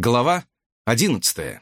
Глава 11.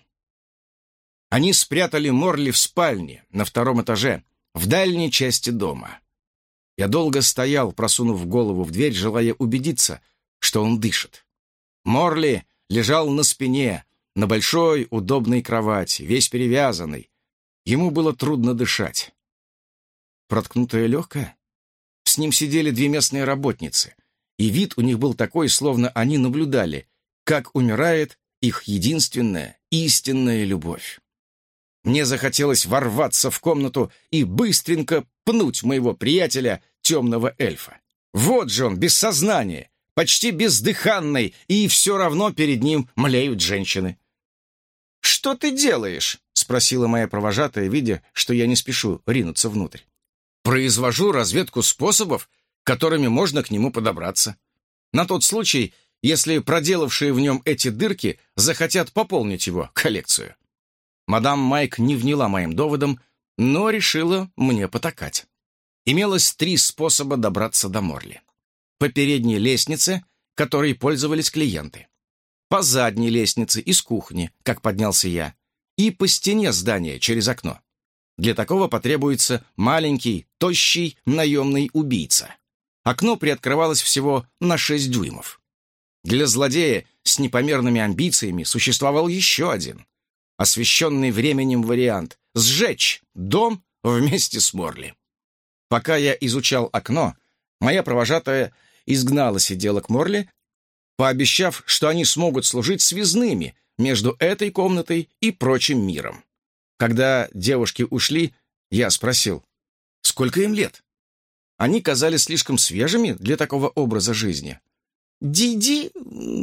Они спрятали Морли в спальне на втором этаже, в дальней части дома. Я долго стоял, просунув голову в дверь, желая убедиться, что он дышит. Морли лежал на спине, на большой удобной кровати, весь перевязанный. Ему было трудно дышать. Проткнутое легкое? С ним сидели две местные работницы, и вид у них был такой, словно они наблюдали, как умирает их единственная, истинная любовь. Мне захотелось ворваться в комнату и быстренько пнуть моего приятеля, темного эльфа. Вот же он, без сознания, почти бездыханный, и все равно перед ним млеют женщины. «Что ты делаешь?» — спросила моя провожатая, видя, что я не спешу ринуться внутрь. «Произвожу разведку способов, которыми можно к нему подобраться. На тот случай, если проделавшие в нем эти дырки захотят пополнить его коллекцию». Мадам Майк не вняла моим доводам, но решила мне потакать. Имелось 3 способа добраться до Морли. По передней лестнице, которой пользовались клиенты. По задней лестнице из кухни, как поднялся я. И по стене здания через окно. Для такого потребуется маленький, тощий наемный убийца. Окно приоткрывалось всего на 6 дюймов. Для злодея с непомерными амбициями существовал еще один, освещенный временем вариант — сжечь дом вместе с Морли. Пока я изучал окно, моя провожатая изгнала сиделок Морли, пообещав, что они смогут служить связными между этой комнатой и прочим миром. Когда девушки ушли, я спросил, сколько им лет? Они казались слишком свежими для такого образа жизни. «Диди,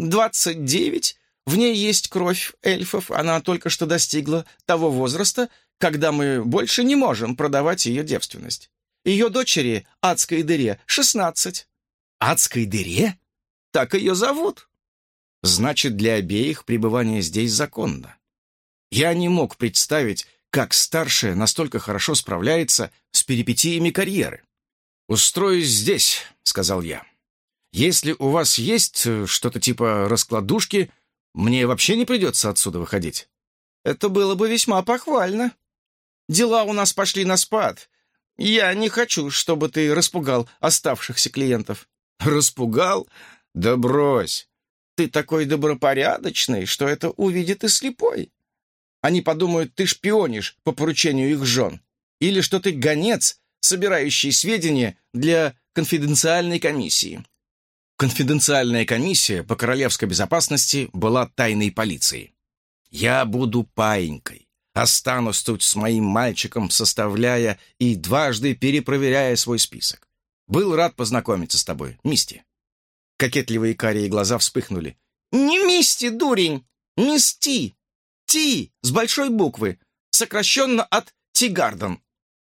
29, в ней есть кровь эльфов, она только что достигла того возраста, когда мы больше не можем продавать ее девственность. Ее дочери, адской дыре, 16». «Адской дыре? Так ее зовут». Значит, для обеих пребывание здесь законно. Я не мог представить, как старшая настолько хорошо справляется с перипетиями карьеры. «Устроюсь здесь», — сказал я. «Если у вас есть что-то типа раскладушки, мне вообще не придется отсюда выходить». «Это было бы весьма похвально. Дела у нас пошли на спад. Я не хочу, чтобы ты распугал оставшихся клиентов». «Распугал? Да брось. Ты такой добропорядочный, что это увидит и слепой. Они подумают, ты шпионишь по поручению их жен, или что ты гонец, собирающий сведения для конфиденциальной комиссии». Конфиденциальная комиссия по королевской безопасности была тайной полиции. Я буду паинькой, останусь тут с моим мальчиком, составляя и дважды перепроверяя свой список. Был рад познакомиться с тобой, Мисти. Кокетливые карие глаза вспыхнули. «Не Мисти, дурень! Мисти! Ти с большой буквы, сокращенно от Тигарден».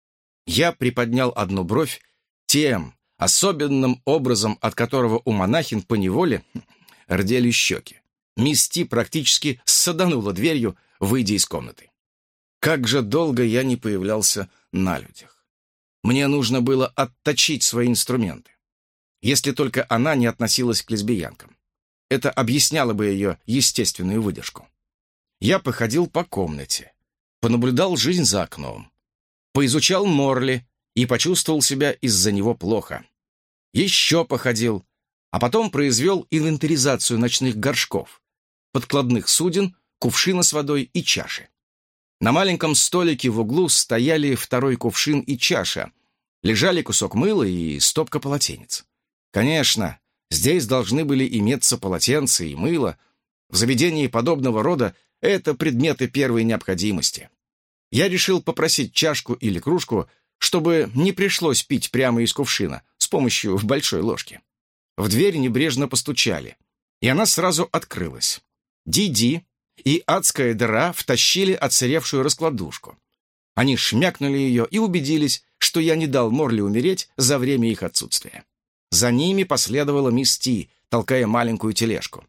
Я приподнял одну бровь тем особенным образом, от которого у монахинь поневоле рдели щеки. Мисти практически саданула дверью, выйдя из комнаты. Как же долго я не появлялся на людях. Мне нужно было отточить свои инструменты. Если только она не относилась к лесбиянкам. Это объясняло бы ее естественную выдержку. Я походил по комнате, понаблюдал жизнь за окном, поизучал Морли и почувствовал себя из-за него плохо. Еще походил, а потом произвел инвентаризацию ночных горшков, подкладных суден, кувшина с водой и чаши. На маленьком столике в углу стояли второй кувшин и чаша, лежали кусок мыла и стопка полотенец. Конечно, здесь должны были иметься полотенца и мыло. В заведении подобного рода это предметы первой необходимости. Я решил попросить чашку или кружку, чтобы не пришлось пить прямо из кувшина с помощью большой ложки. В дверь небрежно постучали, и она сразу открылась. Диди и адская дыра втащили отсыревшую раскладушку. Они шмякнули ее и убедились, что я не дал Морли умереть за время их отсутствия. За ними последовала мисс Ти, толкая маленькую тележку.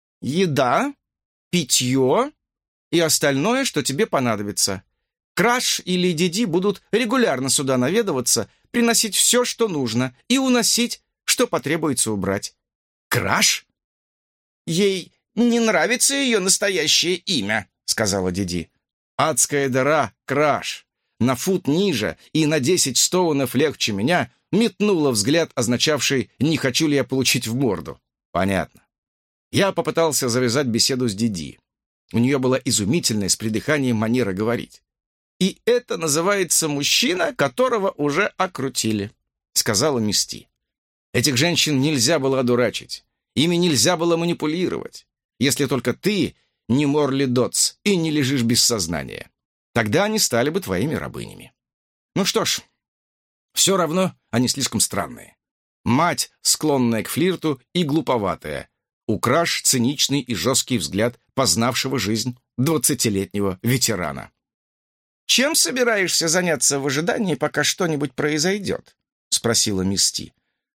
«Еда, питье и остальное, что тебе понадобится. Краш или Диди будут регулярно сюда наведываться, приносить все, что нужно, и уносить, что потребуется убрать». «Краш?» «Ей не нравится ее настоящее имя», — сказала Диди. Адская дыра, Краш, на фут ниже и на 10 стоунов легче меня, метнула взгляд, означавший «не хочу ли я получить в морду». Понятно. Я попытался завязать беседу с Диди. У нее была изумительная с придыханием манера говорить. «И это называется мужчина, которого уже окрутили», — сказала Мисти. Этих женщин нельзя было одурачить. Ими нельзя было манипулировать. Если только ты не Морли Дотс и не лежишь без сознания. Тогда они стали бы твоими рабынями. Ну что ж, все равно они слишком странные. Мать, склонная к флирту и глуповатая. У Краш циничный и жесткий взгляд познавшего жизнь 20-летнего ветерана. «Чем собираешься заняться в ожидании, пока что-нибудь произойдет?» — спросила Мисти.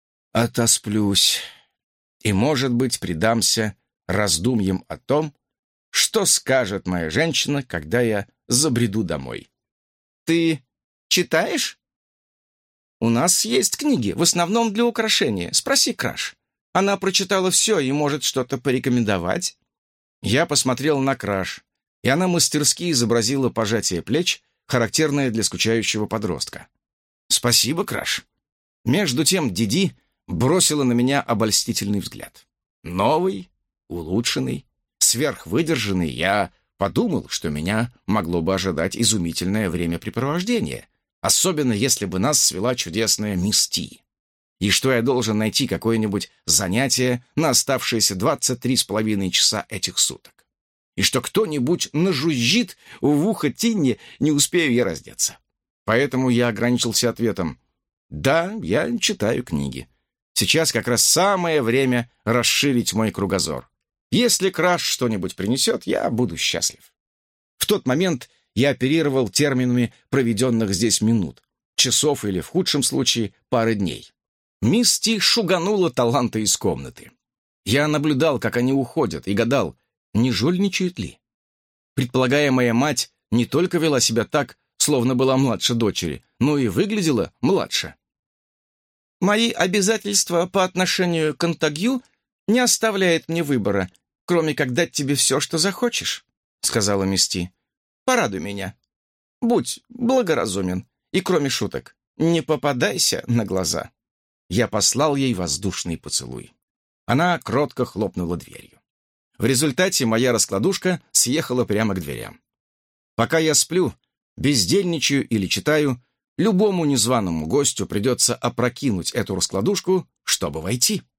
«Отосплюсь и, может быть, предамся раздумьям о том, что скажет моя женщина, когда я забреду домой». «Ты читаешь?» «У нас есть книги, в основном для украшения. Спроси Краш. Она прочитала все и может что-то порекомендовать». Я посмотрел на Краш, и она мастерски изобразила пожатие плеч, характерное для скучающего подростка. «Спасибо, Краш». Между тем Диди бросила на меня обольстительный взгляд. Новый, улучшенный, сверхвыдержанный, я подумал, что меня могло бы ожидать изумительное времяпрепровождение, особенно если бы нас свела чудесная Мисти. И что я должен найти какое-нибудь занятие на оставшиеся 23,5 часа этих суток. И что кто-нибудь нажужжит в ухо Тинни, не успею я раздеться. Поэтому я ограничился ответом: «Да, я читаю книги. Сейчас как раз самое время расширить мой кругозор. Если Краш что-нибудь принесет, я буду счастлив». В тот момент я оперировал терминами проведенных здесь минут, часов или, в худшем случае, пары дней. Мисти шуганула таланта из комнаты. Я наблюдал, как они уходят, и гадал, не жульничают ли. Предполагаемая мать не только вела себя так, словно была младше дочери, но и выглядела младше. «Мои обязательства по отношению к Контагью не оставляют мне выбора, кроме как дать тебе все, что захочешь», — сказала Мисти. «Порадуй меня. Будь благоразумен. И кроме шуток, не попадайся на глаза». Я послал ей воздушный поцелуй. Она кротко хлопнула дверью. В результате моя раскладушка съехала прямо к дверям. Пока я сплю, бездельничаю или читаю, любому незваному гостю придется опрокинуть эту раскладушку, чтобы войти.